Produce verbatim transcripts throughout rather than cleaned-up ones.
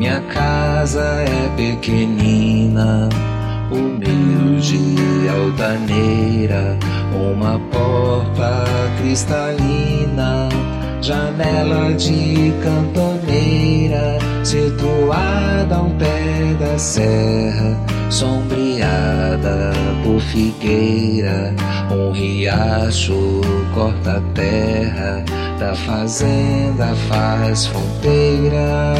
Minha casa é pequenina, humilde e altaneira, uma porta cristalina, janela de cantoneira, situada ao pé da serra, sombreada por figueira. Um riacho corta a terra, da fazenda faz fronteira.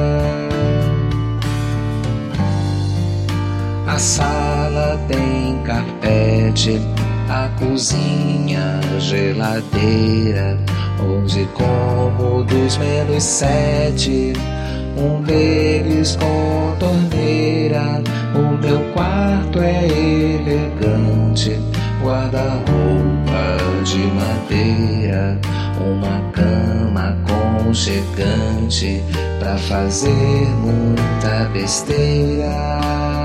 A sala tem carpete, a cozinha geladeira, onze cômodos menos sete, um deles com torneira. O meu quarto é elegante, guarda-roupa de madeira, uma cama aconchegante pra fazer muita besteira.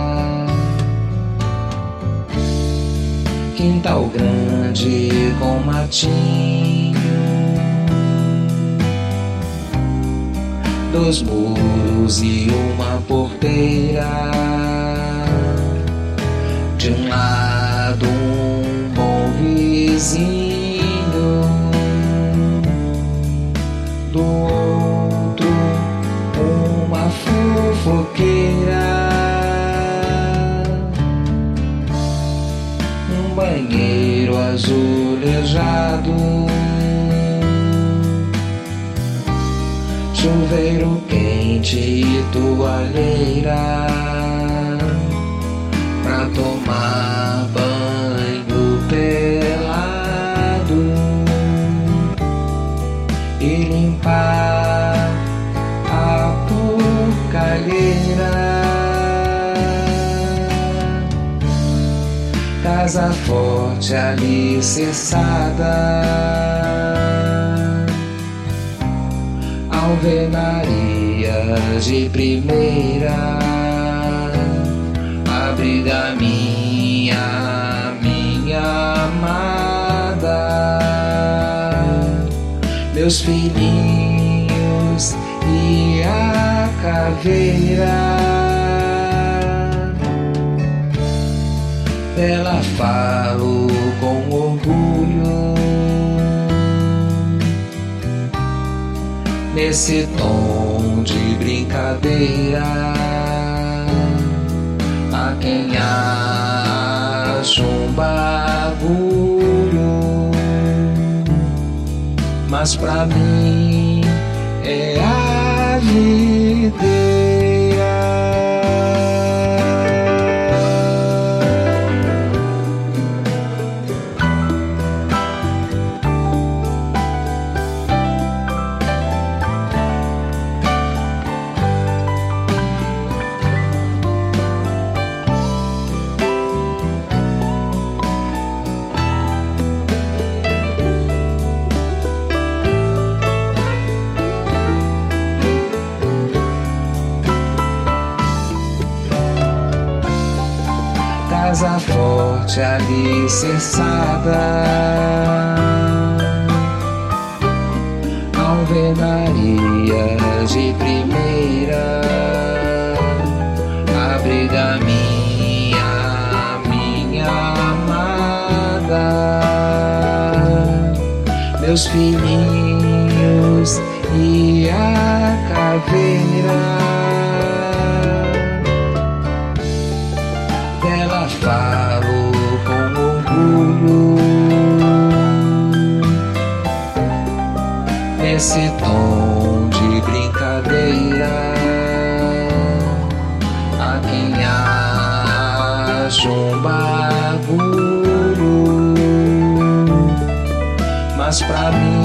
Quintal grande com matinho, dois muros e uma porteira. De um lado um bom vizinho, do outro uma fofoqueira. Um banheiro azulejado, chuveiro quente e toalheira pra tomar banho pelado e limpar a porcalheira. Casa forte alicerçada, alvenaria de primeira, abriga minha, minha amada, meus filhinhos e a caveira. Dela falo com orgulho, nesse tom de brincadeira. A quem acha um bagulho, mas pra mim é a videira. Casa forte alicerçada, alvenaria de primeira, abriga minha, minha amada, meus filhinhos e a caveira. Dela falo com orgulho, nesse tom de brincadeira. A quem acha um bagulho, mas pra mim